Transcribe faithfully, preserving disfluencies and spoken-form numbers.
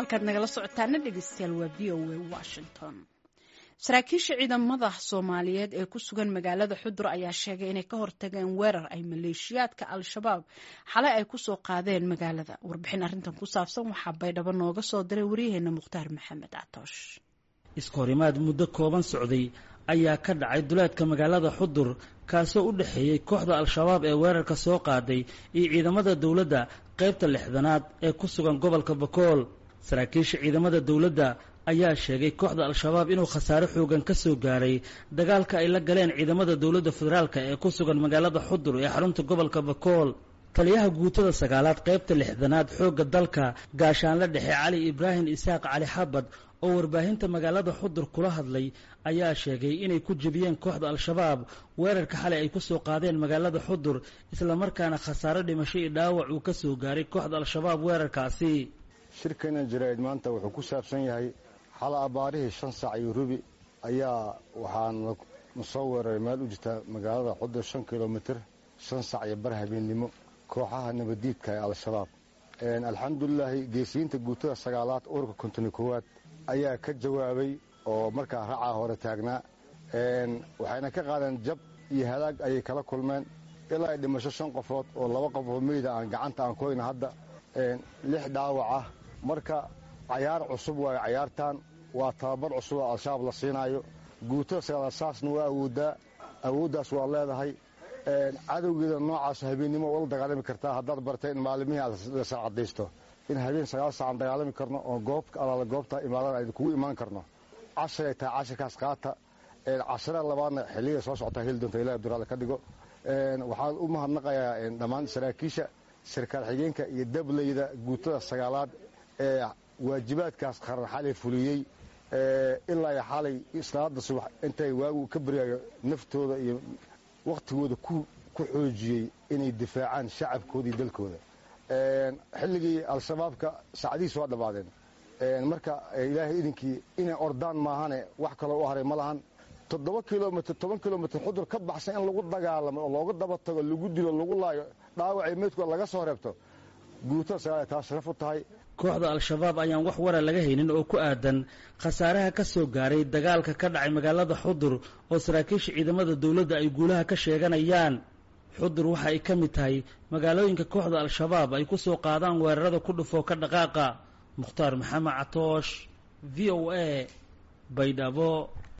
halkaad nagala socotaana dhegeystayaal waa v o a Washington. saraakiisha ciidamada Soomaaliyeed ee ku sugan magaalada Xudur ayaa sheegay inay ka hortageen weerar ay maleeshiyaadka Al-Shabaab xalay ay ku soo qaadeen magaalada. Warbixin arrintan ku saabsan waxaa Baydhabo nooga soo diray wariyaheena Mukhtaar Maxamed Catoosh. iskahorimaad muddo kooban socday ayaa ka dhacay duleedka magaalada Xudur kaasoo u dhaxeeyay kooxda Al-Shabaab ee weerarka soo qaaday iyo ciidamada dawladda qaybta lixdanaad ee ku sugan gobolka Bakool. saraakiisha ciidamada dawladda ayaa sheegay kooxda Al-Shabaab inuu khasaare xoogan ka soo gaaray dagaalka ay la galeen ciidamada dawladda federaalka ee ku sugan magaalada Xudur ee xarunta gobolka Bakool. taliyaha guutada sagaalaad qaybta lixdanaad xoogga dalka gaashaanle dhexe Cali Ibraahim Isaaq Cali Xabad oo warbaahinta magaalada Xudur kula hadlay ayaa sheegay inay ku jabiyeen kooxda Al-Shabaab weerarka xalay ay ku soo qaadeen magaalada Xudur isla markaana khasaare dhimasho iyo dhaawac uu ka soo gaaray kooxda Al-Shabaab weerarkaasi. shirkana jirayd maanta wuxuu ku saabsan yahay xala abaarihii shan saac iyo rubi ayaa waxaan soo weeraray meel u jirta magaalada Xudur shan kiiloomitir shan saac iyo bar habeenimo kooxaha nabadiidka ee Al-Shabaab. een alxamdulillaah geesiinta guutada sagaalaad ururka konton iyo koowaad ayaa ka jawaabay oo markaa raaca hore taagnaa een waxayna ka qaadeen jab iyo halaag ayay kala kulmeen ilaa ay dhimasho shan qofood oo laba qof oo meeyda aan gacanta aan ku hayna hadda een lix dhaawac ah. marka ciyaar cusub waa ciyaartan waa tababar cusub oo Al-Shabaab la siinayo guutada sagaalaad saasna waa awoodaa awoodaas waa leedahay een cadowgeeda noocaas habeenimo wada dagaalami kartaa haddaad bartay in maalmihii aad la saacadaysto in habeen sagaal saac dagaalami karno oo goobta alaala goobta imaadaan ay kugu imaan karno cashar ay tahay casharkaas qaata ee cashara labaadna xilliga soo socota hil doonta ilaahay duraal ka dhigo. een waxaan u mahadnaqayaa in dhammaan saraakiisha sarkaal xigeenka iyo dableyda guutada sagaalaad ee waajibaadkaas qaran xalay fuliyay ee ilaa ay xalay islaada subax intay waagu ka bariyayo naftooda iyo waqtigooda ku ku xoojiyay inay difaacaan shacabkooda iyo dalkooda. een xilligii Al-Shabaabka saacadiis waa dhabaadeen een marka ilaahay idinkii inay ordaan maahane wax kale u haray ma lahan. toddoba kiiloomitir toban kiiloomitir Xudur ka baxsan in lagu dagaalamo oo looga daba tago lagu dilo lagu laayo dhaawacay meedku laga soo reebto guutada sagaalaad taas sharaf u tahay. kooxda Al-Shabaab ayaan wax warar laga haynin oo ku aadan khasaaraha ka soo gaaray dagaalka ka dhacay magaalada Xudur oo saraakiisha ciidamada dawladda ay guulaha ka sheeganayaan. Xudur waxa ay ka mid tahay magaalooyinka kooxda Al-Shabaab ay ku soo qaadaan weerarada ku dhufo ka dhaqaaqa. Mukhtaar Maxamed Catoosh, V O A, Baydhabo.